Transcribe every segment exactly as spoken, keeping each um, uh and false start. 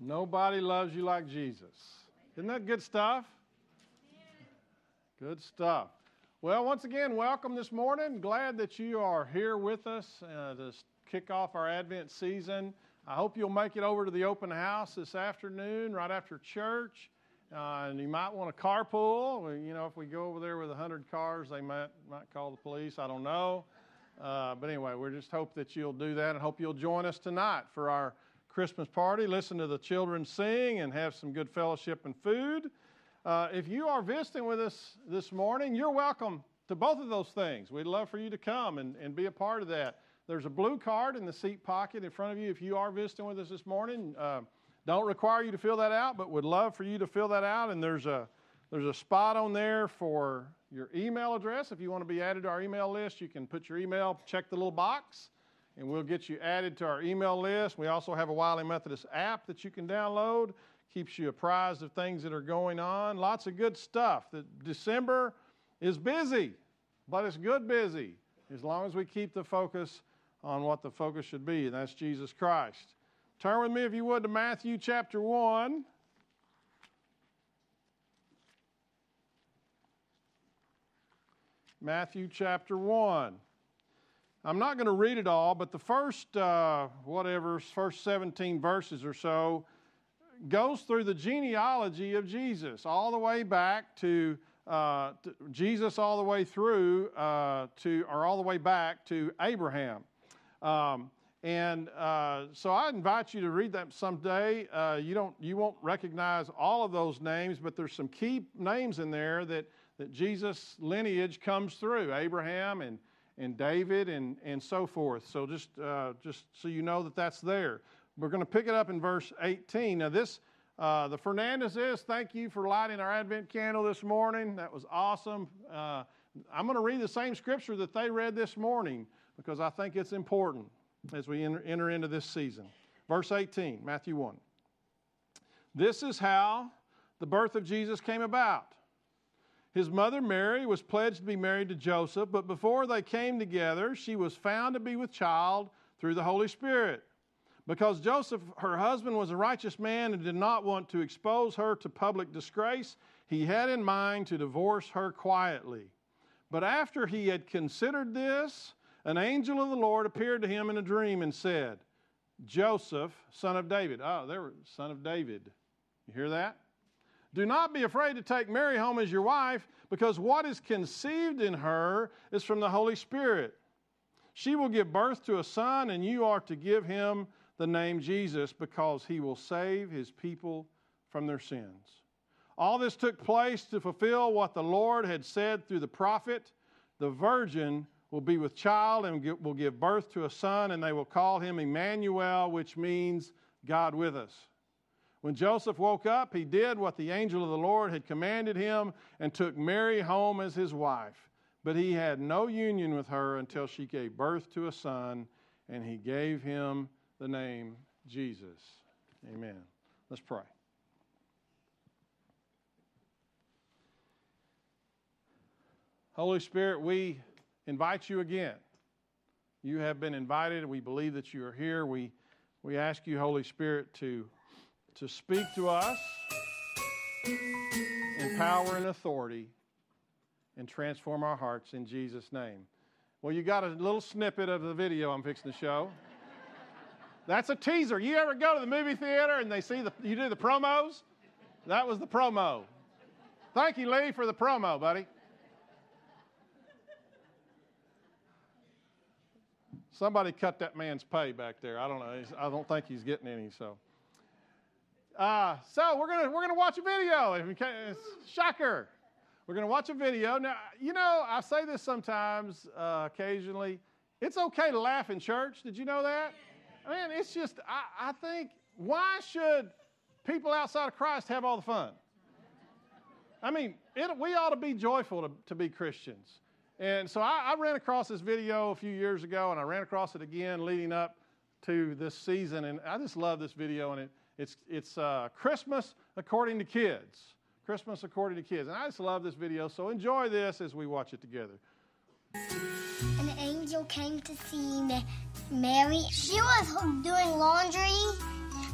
Nobody loves you like Jesus. Isn't that good stuff? Good stuff. Well, once again, welcome this morning. Glad that you are here with us uh, to kick off our Advent season. I hope you'll make it over to the open house this afternoon, right after church. Uh, and you might want to carpool. You know, if we go over there with a hundred cars, they might might call the police. I don't know. Uh, but anyway, we just hope that you'll do that, and hope you'll join us tonight for our Christmas party. Listen to the children sing and have some good fellowship and food. Uh, if you are visiting with us this morning, you're welcome to both of those things. We'd love for you to come and, and be a part of that. There's a blue card in the seat pocket in front of you if you are visiting with us this morning. Uh, don't require you to fill that out, but would love for you to fill that out. And there's a there's a spot on there for your email address. If you want to be added to our email list, you can put your email, check the little box, and we'll get you added to our email list. We also have a Wiley Methodist app that you can download. Keeps you apprised of things that are going on. Lots of good stuff. The December is busy, but it's good busy as long as we keep the focus on what the focus should be, and that's Jesus Christ. Turn with me, if you would, to Matthew chapter one. Matthew chapter one. I'm not going to read it all, but the first, uh, whatever, first seventeen verses or so goes through the genealogy of Jesus, all the way back to, uh, to Jesus, all the way through uh, to, or all the way back to Abraham. Um, and uh, so I invite you to read that someday. Uh, you don't, you won't recognize all of those names, but there's some key names in there that that Jesus' lineage comes through: Abraham and and David and and so forth. So just uh, just so you know that that's there. We're going to pick it up in verse eighteen. Now this, uh, the Fernandezes, thank you for lighting our Advent candle this morning. That was awesome. Uh, I'm going to read the same scripture that they read this morning because I think it's important as we enter, enter into this season. Verse eighteen, Matthew one. This is how the birth of Jesus came about. His mother Mary was pledged to be married to Joseph, but before they came together, she was found to be with child through the Holy Spirit. Because Joseph, her husband, was a righteous man and did not want to expose her to public disgrace, he had in mind to divorce her quietly. But after he had considered this, an angel of the Lord appeared to him in a dream and said, Joseph, son of David. Oh, there were son of David. You hear that? Do not be afraid to take Mary home as your wife, because what is conceived in her is from the Holy Spirit. She will give birth to a son, and you are to give him the name Jesus, because he will save his people from their sins. All this took place to fulfill what the Lord had said through the prophet. The virgin will be with child and will give birth to a son, and they will call him Emmanuel, which means God with us. When Joseph woke up, he did what the angel of the Lord had commanded him and took Mary home as his wife. But he had no union with her until she gave birth to a son, and he gave him the name Jesus. Amen. Let's pray. Holy Spirit, we invite you again. You have been invited. We believe that you are here. We, we ask you, Holy Spirit, to to speak to us in power and authority and transform our hearts in Jesus' name. Well, you got a little snippet of the video I'm fixing to show. That's a teaser. You ever go to the movie theater and they see the, you do the promos? That was the promo. Thank you, Lee, for the promo, buddy. Somebody cut that man's pay back there. I don't know. I don't think he's getting any, so. Uh, so we're gonna we're gonna watch a video. Shocker! We're gonna watch a video. Now, you know, I say this sometimes, uh, occasionally. It's okay to laugh in church. Did you know that? I mean, it's just I, I think why should people outside of Christ have all the fun? I mean, it, we ought to be joyful to, to be Christians. And so I, I ran across this video a few years ago, and I ran across it again leading up to this season, and I just love this video, and it. It's, it's uh, Christmas according to kids. Christmas according to kids. And I just love this video, so enjoy this as we watch it together. An angel came to see Mary. She was doing laundry,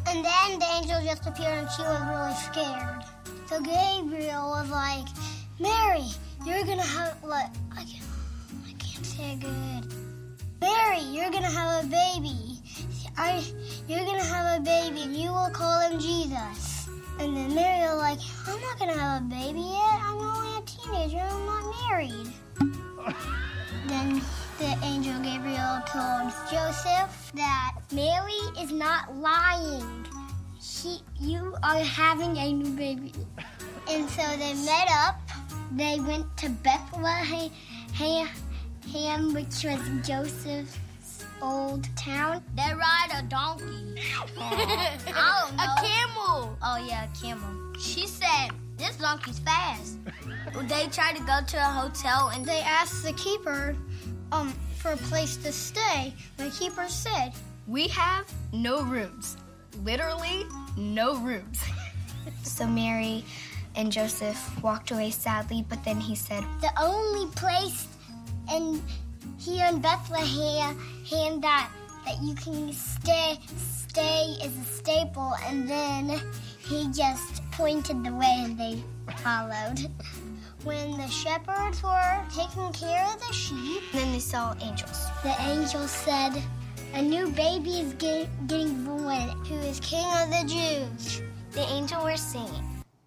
And then the angel just appeared and she was really scared. So Gabriel was like, Mary, you're gonna have, like, I can't, I can't say it good. Mary, you're gonna have a baby. I, you're gonna have a baby and you will call him Jesus. And then Mary was like, I'm not gonna have a baby yet. I'm only a teenager. I'm not married. Then the angel Gabriel told Joseph that Mary is not lying. She, you are having a new baby. And so they met up. They went to Bethlehem, which was Joseph's old town. They ride a donkey. I don't know. A camel. Oh, yeah, a camel. She said, this donkey's fast. They tried to go to a hotel and They asked the keeper um, for a place to stay. The keeper said, We have no rooms. Literally, no rooms. So Mary and Joseph walked away sadly, but then he said, the only place in here in Bethlehem and that that you can stay stay is a staple. And then he just pointed the way and they followed. When the shepherds were taking care of the sheep, then they saw angels. the angel said, a new baby is get, getting born who is King of the Jews. The angel were singing.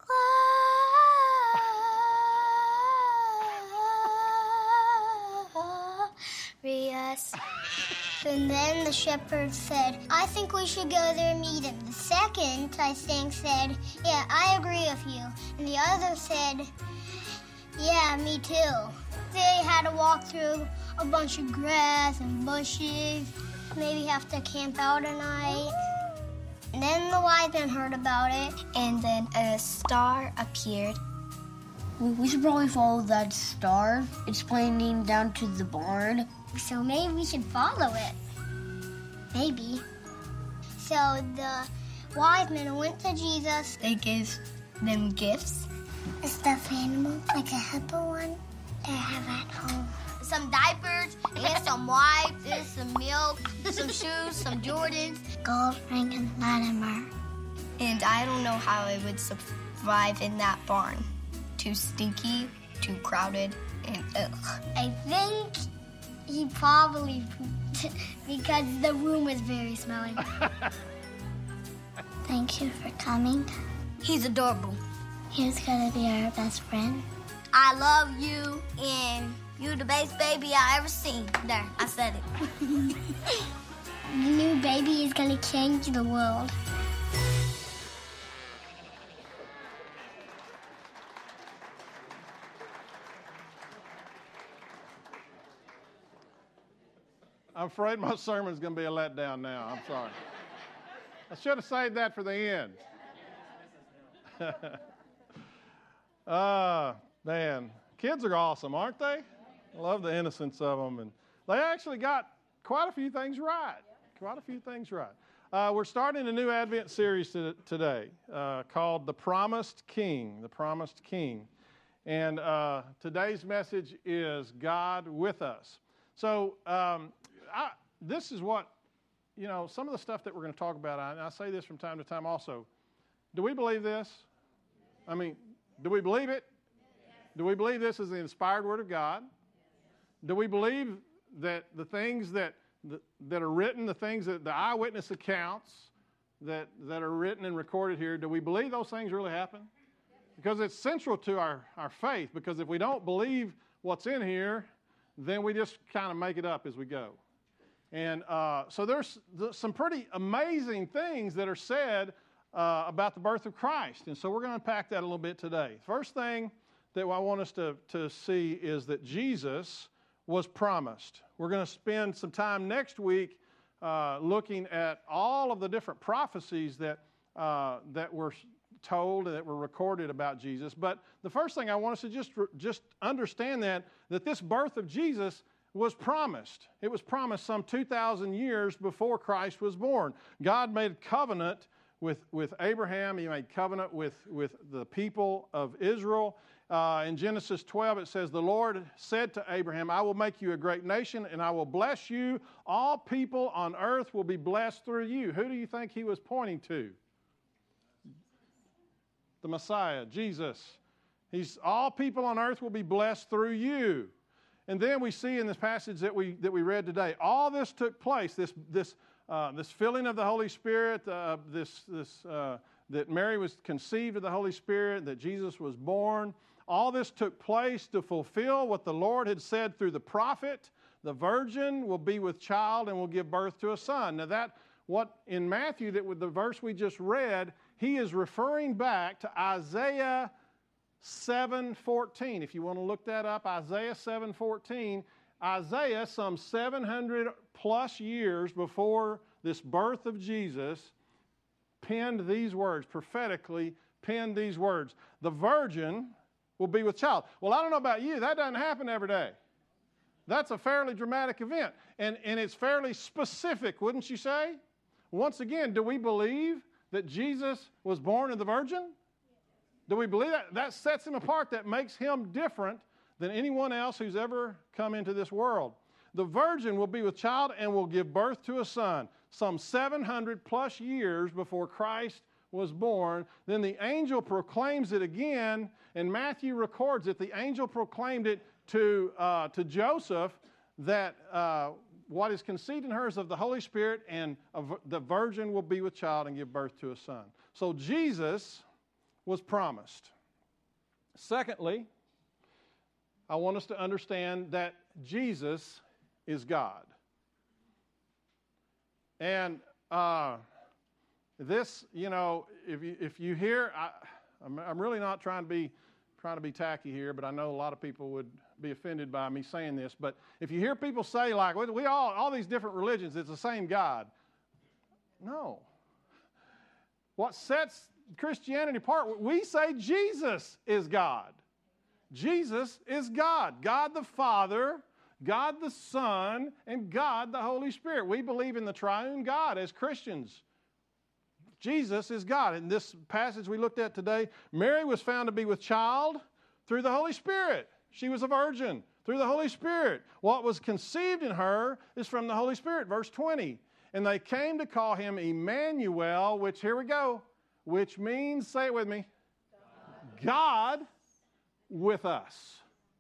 Glorious. And then the shepherd said, I think we should go there and meet him. The second, I think, said, yeah, I agree with you. And the other said, yeah, me too. They had to walk through a bunch of grass and bushes, maybe have to camp out a night. And then the wise men heard about it. And then a star appeared. we should probably follow that star. It's pointing down to the barn. So maybe we should follow it. Maybe. So the wise men went to Jesus. They gave them gifts. A stuffed animal, like a hippo one, that I have at home. Some diapers, and some wipes, and some milk, some shoes, some Jordans. Gold ring and Latimer. And I don't know how I would survive in that barn. Too stinky, too crowded, and ugh. I think he probably pooped because the room is very smelly. Thank you for coming. He's adorable. He's gonna be our best friend. I love you, and you the best baby I ever seen. There, I said it. The new baby is gonna change the world. I'm afraid my sermon's going to be a letdown now. I'm sorry. I should have saved that for the end. uh, man, kids are awesome, aren't they? I love the innocence of them. And they actually got quite a few things right. Quite a few things right. Uh, we're starting a new Advent series to, today uh, called The Promised King. The Promised King. And uh, today's message is God with us. So um, I, this is what, you know, some of the stuff that we're going to talk about, and I say this from time to time also. Do we believe this? I mean, do we believe it? Do we believe this is the inspired Word of God? Do we believe that the things that that, that are written, the things that the eyewitness accounts that, that are written and recorded here, do we believe those things really happen? Because it's central to our, our faith, because if we don't believe what's in here, then we just kind of make it up as we go. And uh, so there's some pretty amazing things that are said uh, about the birth of Christ. And so we're going to unpack that a little bit today. First thing that I want us to, to see is that Jesus was promised. We're going to spend some time next week uh, looking at all of the different prophecies that, uh, that were told and that were recorded about Jesus. But the first thing I want us to just, just understand that, that this birth of Jesus was promised. It was promised some two thousand years before Christ was born. God made a covenant with, with Abraham. He made covenant with, with the people of Israel. Uh, in Genesis twelve, it says, the Lord said to Abraham, I will make you a great nation, and I will bless you. All people on earth will be blessed through you. Who do you think he was pointing to? The Messiah, Jesus. He's, all people on earth will be blessed through you. And then we see in this passage that we, that we read today, all this took place, this, this, uh, this filling of the Holy Spirit, uh, this, this, uh, that Mary was conceived of the Holy Spirit, that Jesus was born. All this took place to fulfill what the Lord had said through the prophet. The virgin will be with child and will give birth to a son. Now that, what in Matthew, that with the verse we just read, he is referring back to Isaiah seven fourteen. If you want to look that up, Isaiah seven fourteen. Isaiah, some seven hundred plus years before this birth of Jesus, penned these words, prophetically penned these words. The virgin will be with child. Well, I don't know about you, that doesn't happen every day. That's a fairly dramatic event. And, and it's fairly specific, wouldn't you say? Once again, do we believe that Jesus was born of the virgin? Do we believe that? That sets him apart. That makes him different than anyone else who's ever come into this world. The virgin will be with child and will give birth to a son. Some seven hundred plus years before Christ was born. Then the angel proclaims it again, and Matthew records it. The angel proclaimed it to, uh, to Joseph that uh, what is conceived in her is of the Holy Spirit, and a, the virgin will be with child and give birth to a son. So Jesus was promised. Secondly, I want us to understand that Jesus is God. And uh, this, you know, if you if you hear, I, I'm, I'm really not trying to be trying to be tacky here, but I know a lot of people would be offended by me saying this. But if you hear people say, like, we all all these different religions, it's the same God. No. What sets Christianity apart, we say Jesus is God. Jesus is God. God the Father, God the Son, and God the Holy Spirit. We believe in the triune God as Christians. Jesus is God. In this passage we looked at today, Mary was found to be with child through the Holy Spirit. She was a virgin through the Holy Spirit. What was conceived in her is from the Holy Spirit. Verse twenty. And they came to call him Emmanuel, which, here we go, which means, say it with me, God, God with us.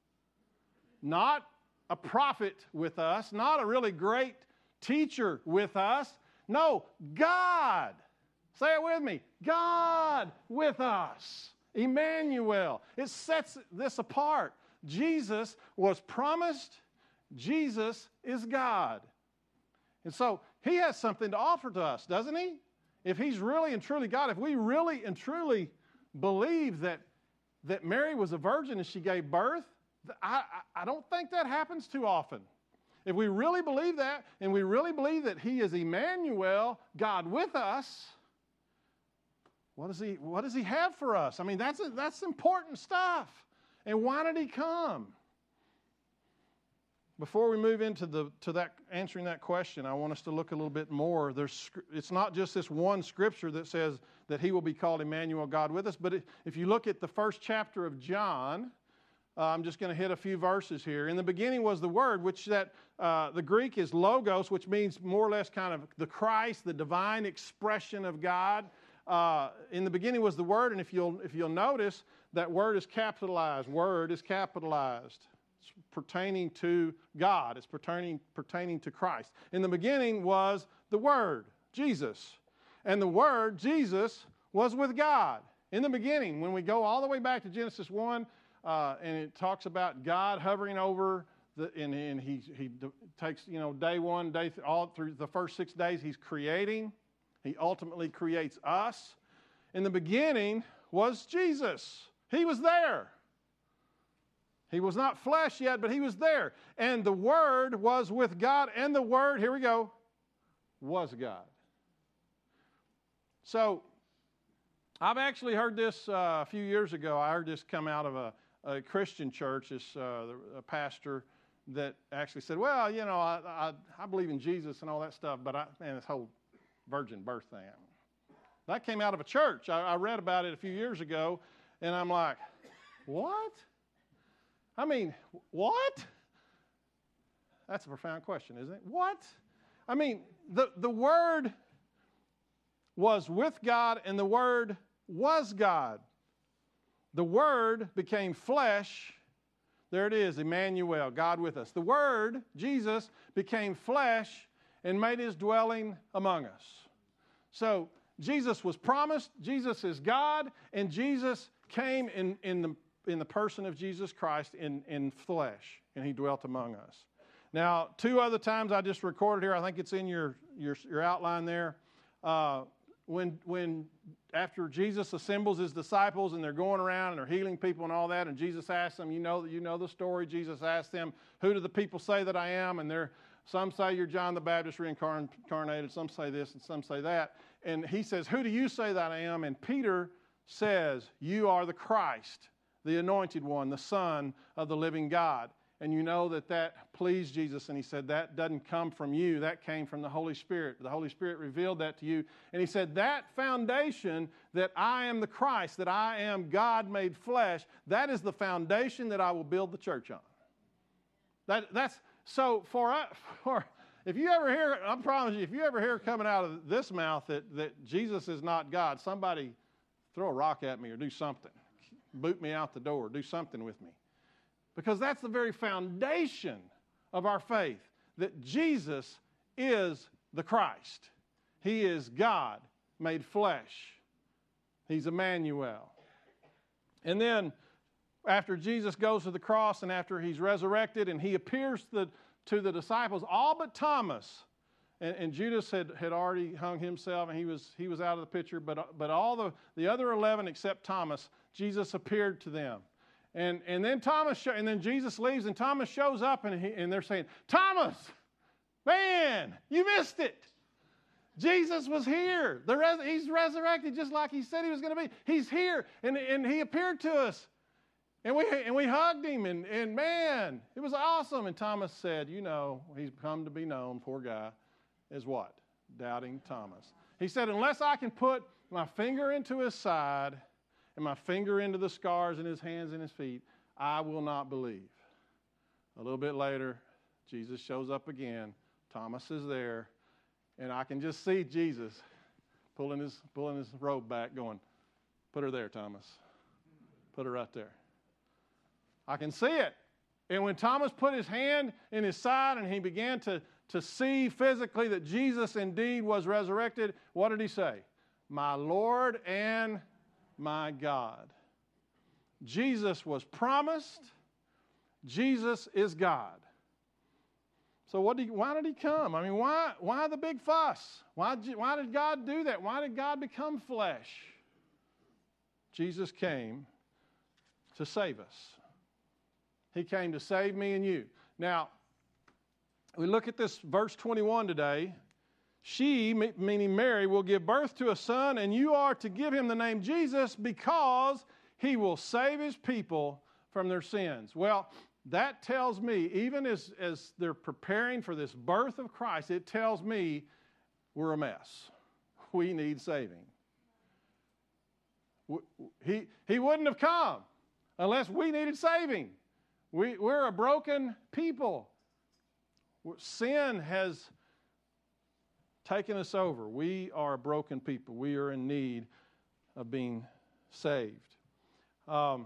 Not a prophet with us, not a really great teacher with us. No, God. Say it with me. God with us. Emmanuel. It sets this apart. Jesus was promised. Jesus is God. And so he has something to offer to us, doesn't he? If he's really and truly God, if we really and truly believe that, that Mary was a virgin and she gave birth, I, I, I don't think that happens too often. If we really believe that, and we really believe that he is Emmanuel, God with us, what does he, what does he have for us? I mean, that's, that's important stuff. And why did he come? Before we move into the to that answering that question, I want us to look a little bit more. There's, it's not just this one scripture that says that he will be called Emmanuel, God with us, but if you look at the first chapter of John, uh, I'm just going to hit a few verses here. In the beginning was the Word, which that uh, the Greek is logos, which means more or less kind of the Christ, the divine expression of God. Uh, in the beginning was the Word, and if you'll if you'll notice, that word is capitalized. Word is capitalized. It's pertaining to God. It's pertaining, pertaining to Christ. In the beginning was the Word, Jesus. And the Word, Jesus, was with God. In the beginning, when we go all the way back to Genesis one, uh, and it talks about God hovering over, the, and, and he, he takes, you know, day one, day th- all through the first six days, he's creating. He ultimately creates us. In the beginning was Jesus. He was there. He was not flesh yet, but he was there. And the Word was with God, and the Word, here we go, was God. So, I've actually heard this uh, a few years ago. I heard this come out of a, a Christian church, this uh, a pastor that actually said, well, you know, I, I, I believe in Jesus and all that stuff, but I, man, this whole virgin birth thing, That came out of a church. I, I read about it a few years ago, and I'm like, what? I mean, what? That's a profound question, isn't it? What? I mean, the, the Word was with God, and the Word was God. The Word became flesh. There it is, Emmanuel, God with us. The Word, Jesus, became flesh and made his dwelling among us. So Jesus was promised, Jesus is God, and Jesus came in, in, the, in the person of Jesus Christ in, in flesh, and he dwelt among us. Now, two other times I just recorded here, I think it's in your, your, your outline there. Uh, when, when after Jesus assembles his disciples and they're going around and they're healing people and all that, and Jesus asks them, you know, you know the story, Jesus asked them, who do the people say that I am? And they're, some say you're John the Baptist reincarnated, some say this and some say that. And he says, who do you say that I am? And Peter says, you are the Christ, the anointed one, the Son of the living God. And you know that that pleased Jesus. And he said, that doesn't come from you. That came from the Holy Spirit. The Holy Spirit revealed that to you. And he said, that foundation that I am the Christ, that I am God made flesh, that is the foundation that I will build the church on. That, that's so for, for if you ever hear, I promise you, if you ever hear coming out of this mouth that, that Jesus is not God, somebody throw a rock at me or do something. Boot me out the door. Do something with me. Because that's the very foundation of our faith, that Jesus is the Christ. He is God made flesh. He's Emmanuel. And then after Jesus goes to the cross and after he's resurrected and he appears to the, to the disciples, all but Thomas, and, and Judas had, had already hung himself and he was, he was out of the picture, but, but all the, the other eleven except Thomas, Jesus appeared to them. And, and then Thomas, sh- and then Jesus leaves, and Thomas shows up, and, he, and they're saying, Thomas, man, you missed it. Jesus was here. The res- he's resurrected just like he said he was going to be. He's here, and, and he appeared to us. And we, and we hugged him, and, and man, it was awesome. And Thomas said, you know, he's come to be known, poor guy, as what? Doubting Thomas. He said, unless I can put my finger into his side and my finger into the scars in his hands and his feet, I will not believe. A little bit later, Jesus shows up again. Thomas is there, and I can just see Jesus pulling his, pulling his robe back going, put her there, Thomas. Put her right there. I can see it. And when Thomas put his hand in his side and he began to, to see physically that Jesus indeed was resurrected, what did he say? My Lord and my God. Jesus was promised. Jesus is God. So what did he, why did he come? I mean, why, why the big fuss? Why, why did God do that? Why did God become flesh? Jesus came to save us. He came to save me and you. Now, we look at this verse twenty-one today. She, meaning Mary, will give birth to a son, and you are to give him the name Jesus because he will save his people from their sins. Well, that tells me, even as, as they're preparing for this birth of Christ, it tells me we're a mess. We need saving. He, he wouldn't have come unless we needed saving. We, we're a broken people. Sin has taken us over. We are a broken people. We are in need of being saved. Um,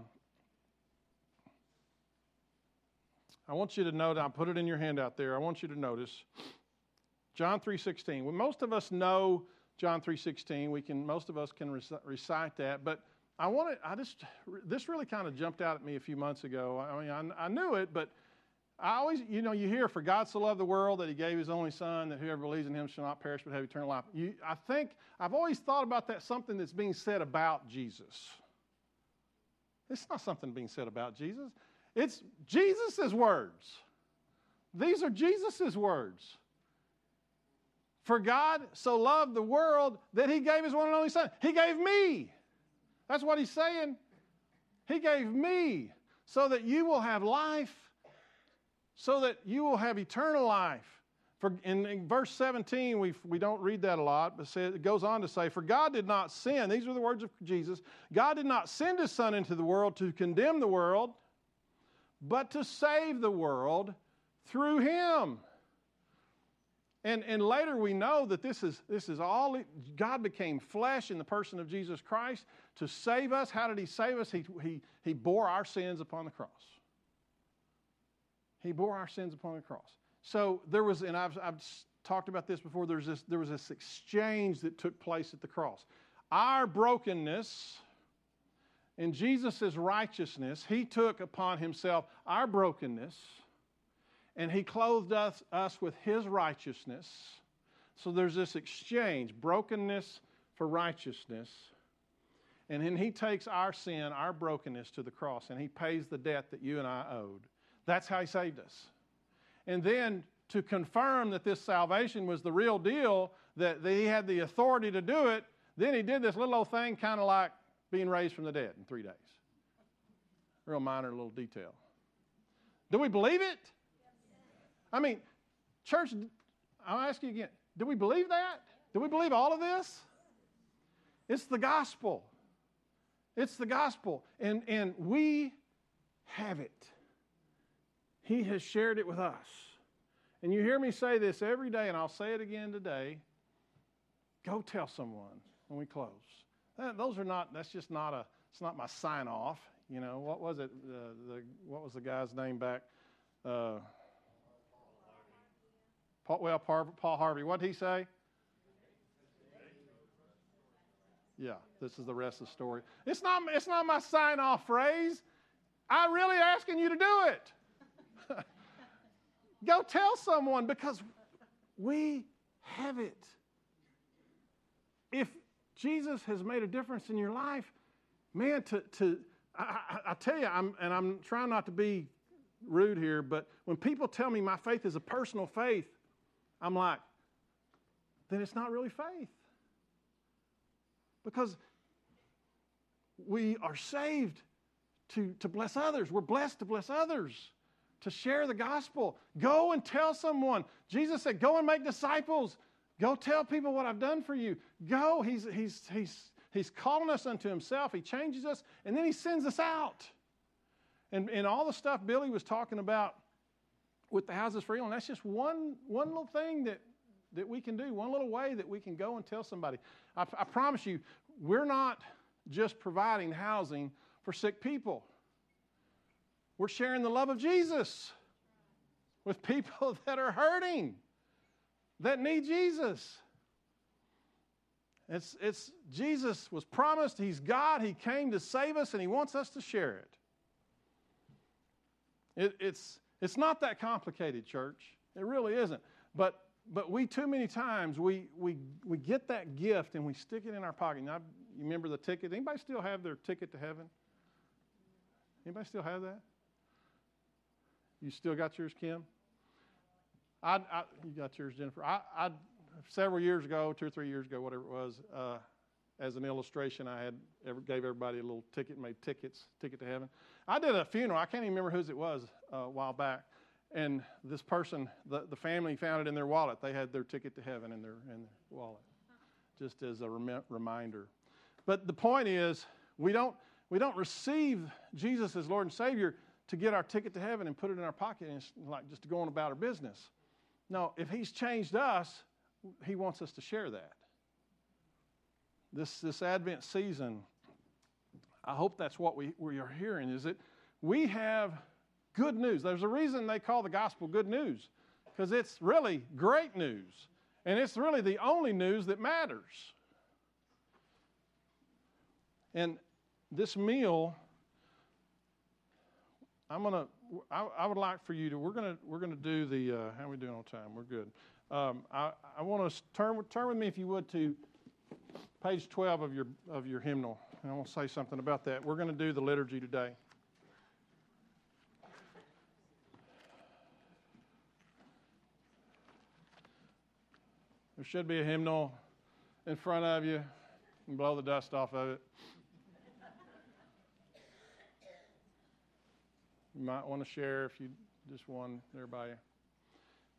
I want you to note, I'll put it in your handout there. I want you to notice John three sixteen. Well, most of us know John three sixteen. We can, most of us can recite that, but I want to, I just, this really kind of jumped out at me a few months ago. I mean, I, I knew it, but I always, you know, you hear, for God so loved the world that he gave his only son, that whoever believes in him shall not perish but have eternal life. You, I think, I've always thought about that, something that's being said about Jesus. It's not something being said about Jesus. It's Jesus' words. These are Jesus' words. For God so loved the world that he gave his one and only son. He gave me. That's what he's saying. He gave me so that you will have life, so that you will have eternal life. For, in, in verse seventeen, we, we don't read that a lot, but it goes on to say, for God did not send, these are the words of Jesus, God did not send his Son into the world to condemn the world, but to save the world through him. And, and later we know that this is, this is all, God became flesh in the person of Jesus Christ to save us. How did he save us? He, he, he bore our sins upon the cross. He bore our sins upon the cross. So there was, and I've, I've talked about this before, there's this, there was this exchange that took place at the cross. Our brokenness and Jesus' righteousness, he took upon himself our brokenness, and he clothed us, us with his righteousness. So there's this exchange, brokenness for righteousness. And then he takes our sin, our brokenness to the cross, and he pays the debt that you and I owed. That's how he saved us. And then to confirm that this salvation was the real deal, that, that he had the authority to do it, then he did this little old thing kind of like being raised from the dead in three days. Real minor little detail. Do we believe it? I mean, church, I'll ask you again, do we believe that? Do we believe all of this? It's the gospel. It's the gospel. And, and we have it. He has shared it with us. And you hear me say this every day, and I'll say it again today. Go tell someone when we close. That, those are not, that's just not a, it's not my sign off. You know, what was it? Uh, the, what was the guy's name back? Uh, Paul, well, Paul Harvey. What did he say? Yeah, this is the rest of the story. It's not, it's not my sign-off phrase. I'm really asking you to do it. Go tell someone, because we have it. If Jesus has made a difference in your life, man, to, to I, I, I tell you, I'm, and I'm trying not to be rude here, but when people tell me my faith is a personal faith, I'm like, then it's not really faith. Because we are saved to, to bless others. We're blessed to bless others, to share the gospel. Go and tell someone. Jesus said, go and make disciples. Go tell people what I've done for you. Go. He's, he's, he's, he's calling us unto himself. He changes us, and then he sends us out. And, and all the stuff Billy was talking about with the Houses for Healing, that's just one, one little thing that, that we can do, one little way that we can go and tell somebody. I, I promise you, we're not just providing housing for sick people. We're sharing the love of Jesus with people that are hurting, that need Jesus. It's, it's Jesus was promised. He's God. He came to save us, and he wants us to share it. it it's, it's not that complicated, church. It really isn't. But But we, too many times, we, we, we get that gift and we stick it in our pocket. Now, you remember the ticket? Anybody still have their ticket to heaven? Anybody still have that? You still got yours, Kim? I, I you got yours, Jennifer. I, I several years ago, two or three years ago, whatever it was, uh, as an illustration, I had ever, gave everybody a little ticket, made tickets, ticket to heaven. I did a funeral. I can't even remember whose it was uh, a while back. And this person, the, the family found it in their wallet. They had their ticket to heaven in their, in their wallet, just as a rem- reminder. But the point is, we don't, we don't receive Jesus as Lord and Savior to get our ticket to heaven and put it in our pocket and it's like just to go on about our business. No, if he's changed us, he wants us to share that. This, this Advent season, I hope that's what we, we are hearing, is that we have good news. There's a reason they call the gospel good news, because it's really great news. And it's really the only news that matters. And this meal, I'm gonna. I, I would like for you to. We're gonna. We're gonna do the. Uh, how are we doing on time? We're good. Um, I, I want to turn turn with me, if you would, to page twelve of your of your hymnal, and I want to say something about that. We're going to do the liturgy today. There should be a hymnal in front of you. You can blow the dust off of it. You might want to share if you just one there by you.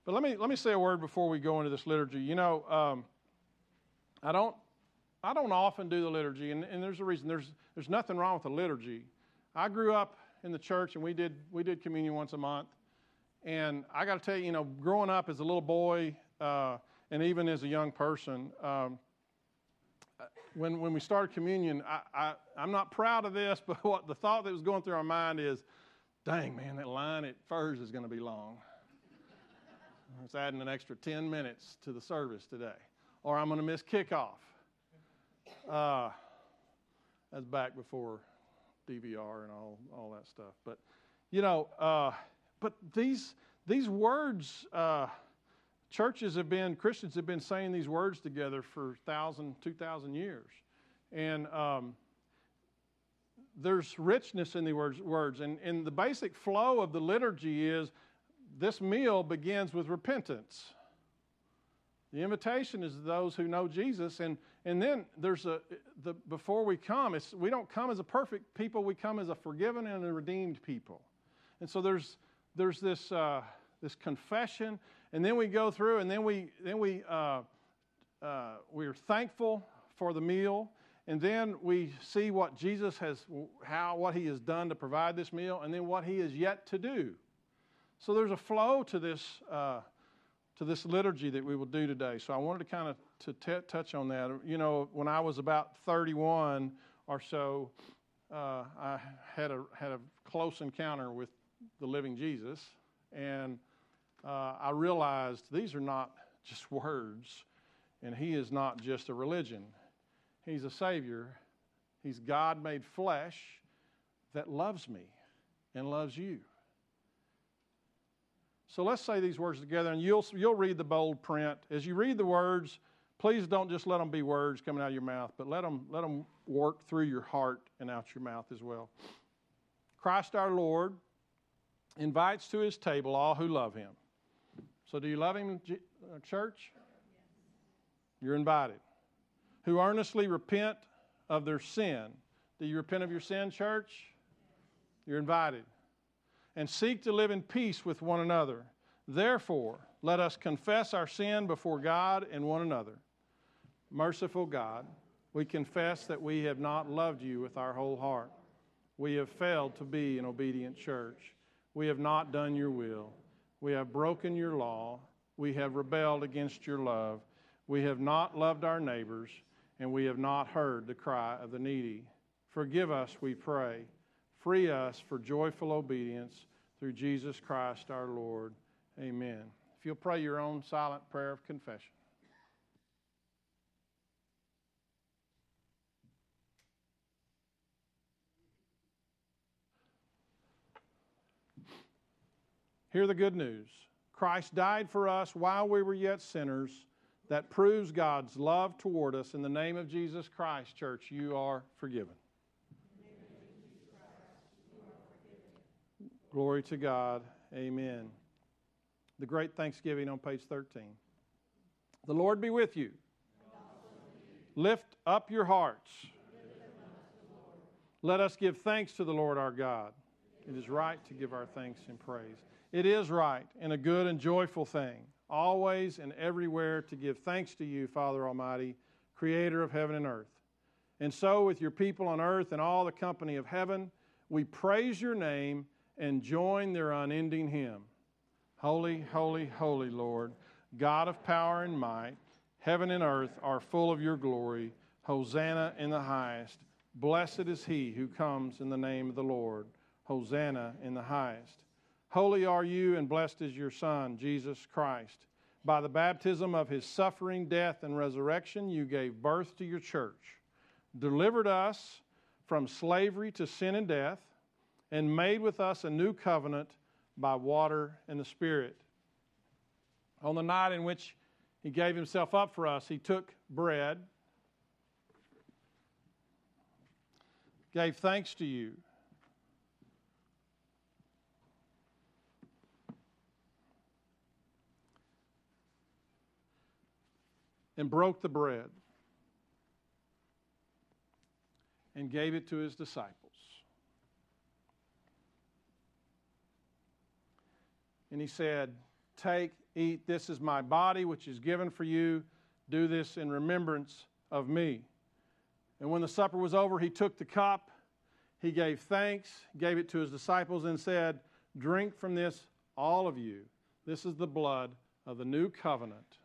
But let me let me say a word before we go into this liturgy. You know, um, I don't I don't often do the liturgy, and, and there's a reason. There's there's nothing wrong with the liturgy. I grew up in the church, and we did we did communion once a month. And I got to tell you, you know, growing up as a little boy, uh, and even as a young person, um, when when we started communion, I, I I'm not proud of this, but what the thought that was going through our mind is, dang man, that line at Furs is going to be long. It's adding an extra ten minutes to the service today. Or I'm going to miss kickoff. Uh, that's back before D V R and all, all that stuff. But, you know, uh, but these these words, uh, churches have been, Christians have been saying these words together for one thousand, two thousand years. And um, there's richness in the words. words. And, and the basic flow of the liturgy is, this meal begins with repentance. The invitation is those who know Jesus, and, and then there's a the before we come, it's, we don't come as a perfect people. We come as a forgiven and a redeemed people, and so there's there's this uh, this confession, and then we go through, and then we then we uh, uh, we're thankful for the meal, and then we see what Jesus has, how what He has done to provide this meal, and then what He is yet to do. So there's a flow to this uh, to this liturgy that we will do today. So I wanted to kind of to t- touch on that. You know, when I was about thirty-one or so, uh, I had a had a close encounter with the living Jesus, and uh, I realized these are not just words, and He is not just a religion. He's a Savior. He's God made flesh that loves me and loves you. So let's say these words together, and you'll you'll read the bold print. As you read the words, please don't just let them be words coming out of your mouth, but let them let them work through your heart and out your mouth as well. Christ our Lord invites to His table all who love Him. So do you love Him, church? You're invited. Who earnestly repent of their sin. Do you repent of your sin, church? You're invited. And seek to live in peace with one another. Therefore, let us confess our sin before God and one another. Merciful God, we confess that we have not loved you with our whole heart. We have failed to be an obedient church. We have not done your will. We have broken your law. We have rebelled against your love. We have not loved our neighbors, and we have not heard the cry of the needy. Forgive us, we pray. Free us for joyful obedience through Jesus Christ our Lord. Amen. If you'll pray your own silent prayer of confession. Hear the good news. Christ died for us while we were yet sinners. That proves God's love toward us. In the name of Jesus Christ, church, you are forgiven. Glory to God. Amen. The great Thanksgiving on page thirteen. The Lord be with you. Lift up your hearts. Let us give thanks to the Lord our God. It is right to give our thanks and praise. It is right and a good and joyful thing, always and everywhere, to give thanks to you, Father Almighty, Creator of heaven and earth. And so with your people on earth and all the company of heaven, we praise your name and join their unending hymn. Holy, holy, holy Lord, God of power and might, heaven and earth are full of your glory. Hosanna in the highest. Blessed is he who comes in the name of the Lord. Hosanna in the highest. Holy are you, and blessed is your Son, Jesus Christ. By the baptism of his suffering, death, and resurrection, you gave birth to your church, delivered us from slavery to sin and death, and made with us a new covenant by water and the Spirit. On the night in which he gave himself up for us, he took bread, gave thanks to you, and broke the bread and gave it to his disciples. And he said, "Take, eat. This is my body, which is given for you. Do this in remembrance of me. And when the supper was over, he took the cup. He gave thanks, gave it to his disciples, and said, drink from this, all of you. This is the blood of the new covenant,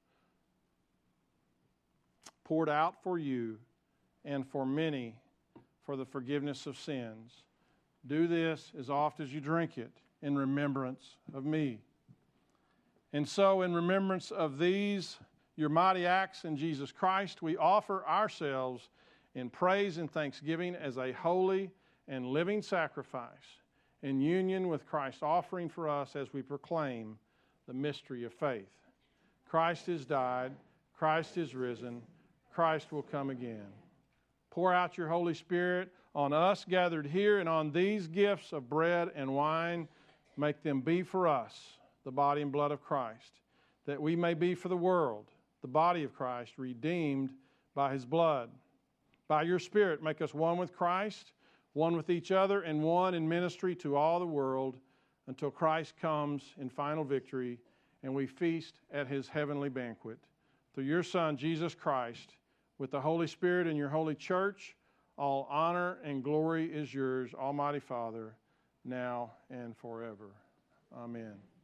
poured out for you and for many for the forgiveness of sins. Do this as oft as you drink it in remembrance of me. And so, in remembrance of these, your mighty acts in Jesus Christ, we offer ourselves in praise and thanksgiving as a holy and living sacrifice in union with Christ's offering for us as we proclaim the mystery of faith. Christ has died. Christ is risen. Christ will come again. Pour out your Holy Spirit on us gathered here and on these gifts of bread and wine. Make them be for us the body and blood of Christ, that we may be for the world the body of Christ, redeemed by his blood. By your Spirit, make us one with Christ, one with each other, and one in ministry to all the world until Christ comes in final victory and we feast at his heavenly banquet. Through your Son, Jesus Christ, with the Holy Spirit and your holy church, all honor and glory is yours, Almighty Father, now and forever. Amen.